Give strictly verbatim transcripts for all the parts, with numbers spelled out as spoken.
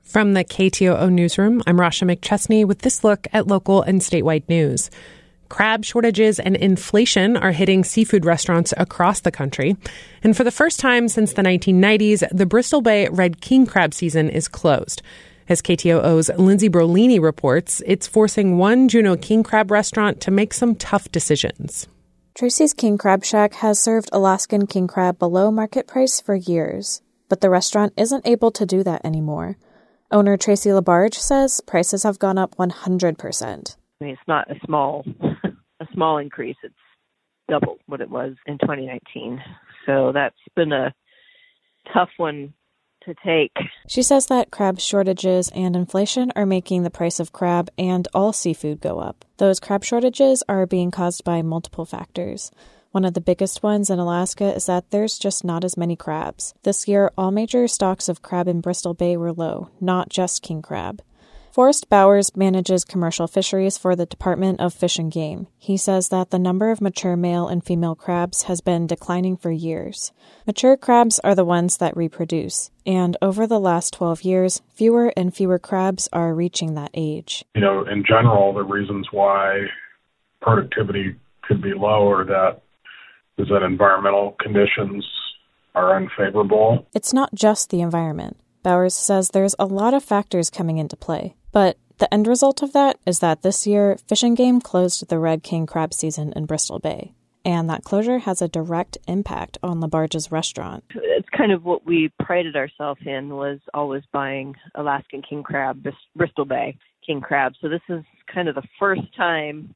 From the K T O O Newsroom, I'm Rasha McChesney with this look at local and statewide news. Crab shortages and inflation are hitting seafood restaurants across the country. And for the first time since the nineteen nineties, the Bristol Bay red king crab season is closed. As K T O O's Lindsay Brolini reports, it's forcing one Juneau king crab restaurant to make some tough decisions. Tracy's King Crab Shack has served Alaskan king crab below market price for years, but the restaurant isn't able to do that anymore. Owner Tracy LaBarge says prices have gone up one hundred percent. I mean, it's not a small a small increase. It's double what it was in twenty nineteen. So that's been a tough one to take. She says that crab shortages and inflation are making the price of crab and all seafood go up. Those crab shortages are being caused by multiple factors. One of the biggest ones in Alaska is that there's just not as many crabs. This year, all major stocks of crab in Bristol Bay were low, not just king crab. Forrest Bowers manages commercial fisheries for the Department of Fish and Game. He says that the number of mature male and female crabs has been declining for years. Mature crabs are the ones that reproduce, and over the last twelve years, fewer and fewer crabs are reaching that age. You know, in general, the reasons why productivity could be low are that is that environmental conditions are unfavorable. It's not just the environment. Bowers says there's a lot of factors coming into play. But the end result of that is that this year, Fish and Game closed the red king crab season in Bristol Bay. And that closure has a direct impact on LaBarge's restaurant. It's kind of what we prided ourselves in, was always buying Alaskan king crab, Bristol Bay king crab. So this is kind of the first time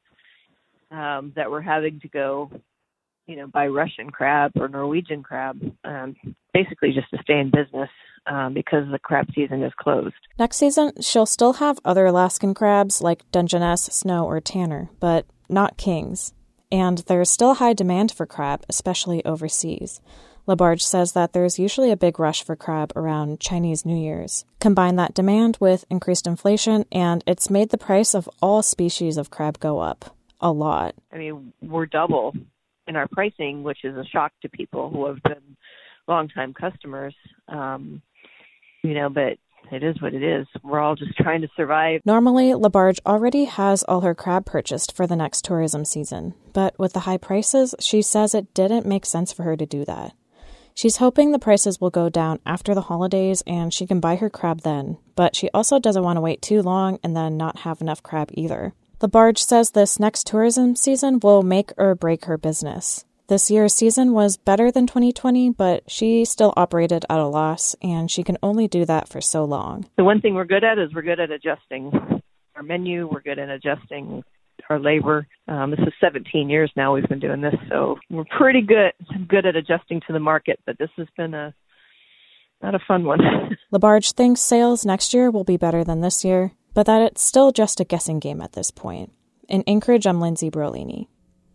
um, that we're having to go you know, buy Russian crab or Norwegian crab, um, basically just to stay in business um, because the crab season is closed. Next season, she'll still have other Alaskan crabs like Dungeness, Snow, or Tanner, but not kings. And there's still high demand for crab, especially overseas. LaBarge says that there's usually a big rush for crab around Chinese New Year's. Combine that demand with increased inflation, and it's made the price of all species of crab go up a lot. I mean, we're double in our pricing, which is a shock to people who have been longtime customers, um, you know, but it is what it is. We're all just trying to survive. Normally, LaBarge already has all her crab purchased for the next tourism season, but with the high prices, she says it didn't make sense for her to do that. She's hoping the prices will go down after the holidays and she can buy her crab then, but she also doesn't want to wait too long and then not have enough crab either. LaBarge says this next tourism season will make or break her business. This year's season was better than twenty twenty, but she still operated at a loss, and she can only do that for so long. The one thing we're good at is we're good at adjusting our menu. We're good at adjusting our labor. Um, this is seventeen years now we've been doing this, so we're pretty good good at adjusting to the market, but this has been a not a fun one. LaBarge thinks sales next year will be better than this year, but that it's still just a guessing game at this point. In Anchorage, I'm Lindsay Brolini.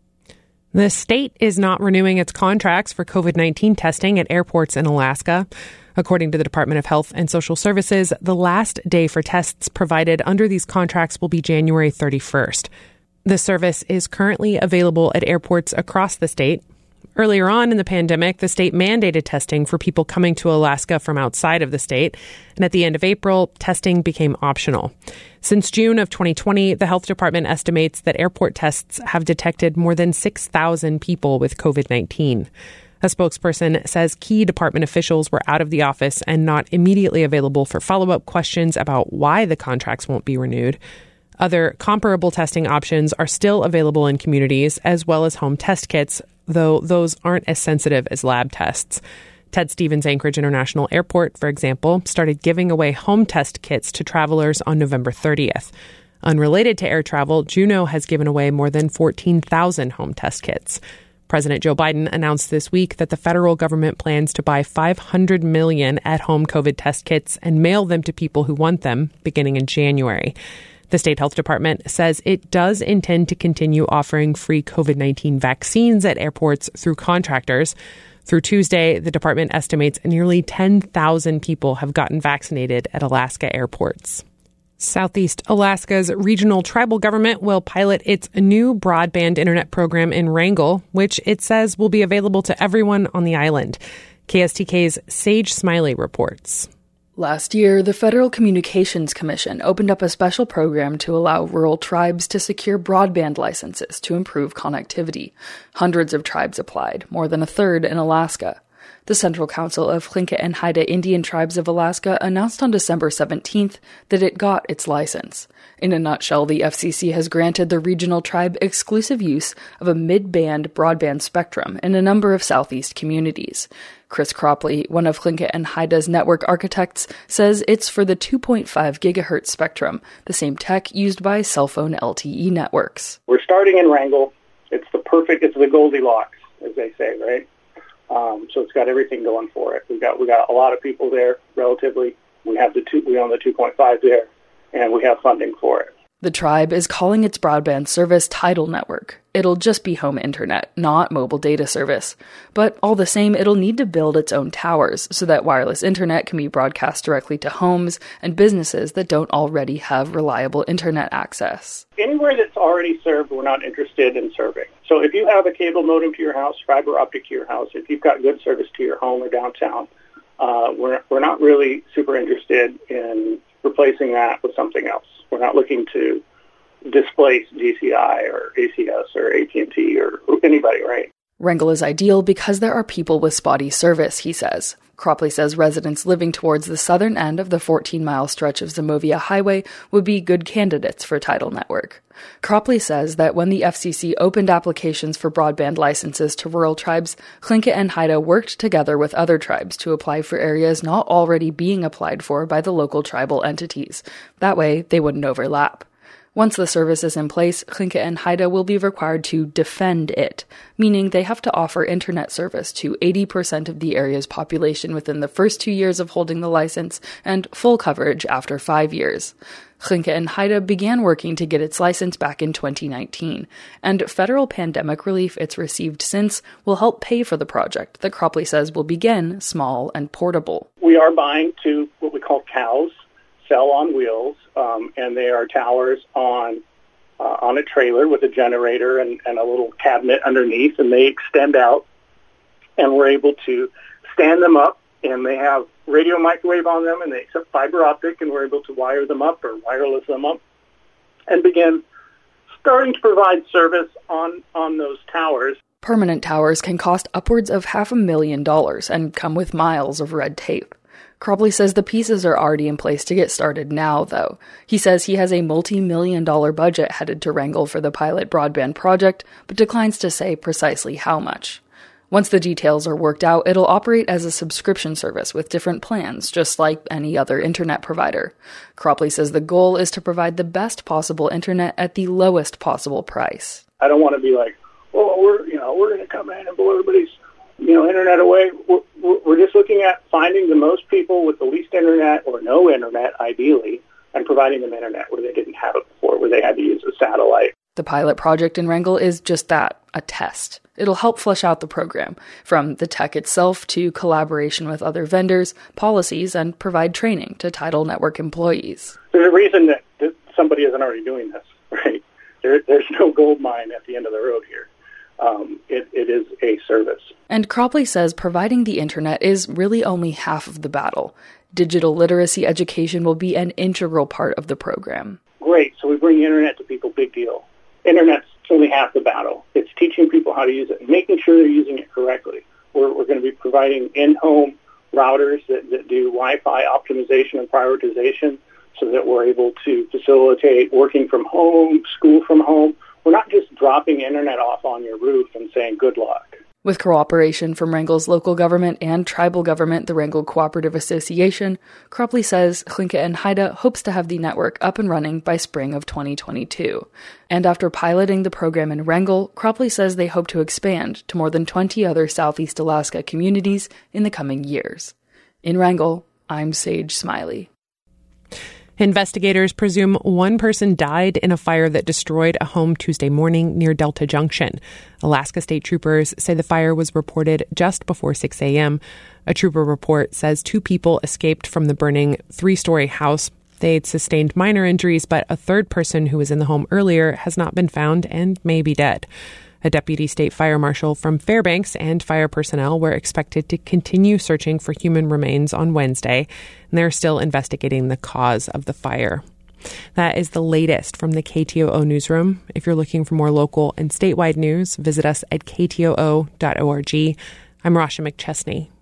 The state is not renewing its contracts for covid nineteen testing at airports in Alaska. According to the Department of Health and Social Services, the last day for tests provided under these contracts will be January thirty-first. The service is currently available at airports across the state. Earlier on in the pandemic, the state mandated testing for people coming to Alaska from outside of the state. And at the end of April, testing became optional. Since June of twenty twenty, the health department estimates that airport tests have detected more than six thousand people with covid nineteen. A spokesperson says key department officials were out of the office and not immediately available for follow-up questions about why the contracts won't be renewed. Other comparable testing options are still available in communities, as well as home test kits, though those aren't as sensitive as lab tests. Ted Stevens Anchorage International Airport, for example, started giving away home test kits to travelers on November thirtieth. Unrelated to air travel, Juneau has given away more than fourteen thousand home test kits. President Joe Biden announced this week that the federal government plans to buy five hundred million at-home COVID test kits and mail them to people who want them beginning in January. The state health department says it does intend to continue offering free covid nineteen vaccines at airports through contractors. Through Tuesday, the department estimates nearly ten thousand people have gotten vaccinated at Alaska airports. Southeast Alaska's regional tribal government will pilot its new broadband internet program in Wrangell, which it says will be available to everyone on the island. K S T K's Sage Smiley reports. Last year, the Federal Communications Commission opened up a special program to allow rural tribes to secure broadband licenses to improve connectivity. Hundreds of tribes applied, more than a third in Alaska. The Central Council of Tlingit and Haida Indian Tribes of Alaska announced on December seventeenth that it got its license. In a nutshell, the F C C has granted the regional tribe exclusive use of a mid-band broadband spectrum in a number of southeast communities. Chris Cropley, one of Tlingit and Haida's network architects, says it's for the two point five gigahertz spectrum, the same tech used by cell phone L T E networks. We're starting in Wrangell. It's the perfect, it's the Goldilocks, as they say, right? Um, so it's got everything going for it. We've got we got a lot of people there, relatively. We have the two, we own the two point five there, and we have funding for it. The tribe is calling its broadband service Tidal Network. It'll just be home internet, not mobile data service. But all the same, it'll need to build its own towers so that wireless internet can be broadcast directly to homes and businesses that don't already have reliable internet access. Anywhere that's already served, we're not interested in serving. So if you have a cable modem to your house, fiber optic to your house, if you've got good service to your home or downtown, uh, we're we're not really super interested in replacing that with something else. We're not looking to displace D C I or A C S or A T and T or anybody, right? Wrangell is ideal because there are people with spotty service, he says. Cropley says residents living towards the southern end of the fourteen-mile stretch of Zimovia Highway would be good candidates for Tidal Network. Cropley says that when the F C C opened applications for broadband licenses to rural tribes, Tlingit and Haida worked together with other tribes to apply for areas not already being applied for by the local tribal entities. That way, they wouldn't overlap. Once the service is in place, Tlingit and Haida will be required to defend it, meaning they have to offer internet service to eighty percent of the area's population within the first two years of holding the license and full coverage after five years. Tlingit and Haida began working to get its license back in twenty nineteen, and federal pandemic relief it's received since will help pay for the project that Cropley says will begin small and portable. We are buying two what we call cows, cell on wheels, um, and they are towers on uh, on a trailer with a generator and, and a little cabinet underneath, and they extend out, and we're able to stand them up, and they have radio microwave on them, and they accept fiber optic, and we're able to wire them up or wireless them up and begin starting to provide service on, on those towers. Permanent towers can cost upwards of half a million dollars and come with miles of red tape. Cropley says the pieces are already in place to get started now, though. He says he has a multi-million dollar budget headed to Wrangell for the pilot broadband project, but declines to say precisely how much. Once the details are worked out, it'll operate as a subscription service with different plans, just like any other internet provider. Cropley says the goal is to provide the best possible internet at the lowest possible price. I don't want to be like, well, we're, you know, we're going to come in and blow everybody's, you know, internet away. We're, we're just looking at finding the most people with the least internet or no internet, ideally, and providing them internet where they didn't have it before, where they had to use a satellite. The pilot project in Wrangell is just that, a test. It'll help flesh out the program, from the tech itself to collaboration with other vendors, policies, and provide training to Tidal Network employees. There's a reason that, that somebody isn't already doing this, right? There, there's no gold mine at the end of the road here. Um, it, it is a service. And Cropley says providing the internet is really only half of the battle. Digital literacy education will be an integral part of the program. Great. So we bring the internet to people, big deal. Internet's only half the battle. It's teaching people how to use it and making sure they're using it correctly. We're, we're going to be providing in-home routers that, that do Wi-Fi optimization and prioritization so that we're able to facilitate working from home, school from home. We're not just dropping internet off on your roof and saying good luck. With cooperation from Wrangell's local government and tribal government, the Wrangell Cooperative Association, Cropley says Tlingit and Haida hopes to have the network up and running by spring of twenty twenty-two. And after piloting the program in Wrangell, Cropley says they hope to expand to more than twenty other Southeast Alaska communities in the coming years. In Wrangell, I'm Sage Smiley. Investigators presume one person died in a fire that destroyed a home Tuesday morning near Delta Junction. Alaska State Troopers say the fire was reported just before six a.m. A trooper report says two people escaped from the burning three-story house. They'd sustained minor injuries, but a third person who was in the home earlier has not been found and may be dead. A deputy state fire marshal from Fairbanks and fire personnel were expected to continue searching for human remains on Wednesday, and they're still investigating the cause of the fire. That is the latest from the K T O O newsroom. If you're looking for more local and statewide news, visit us at k t o o dot org. I'm Rasha McChesney.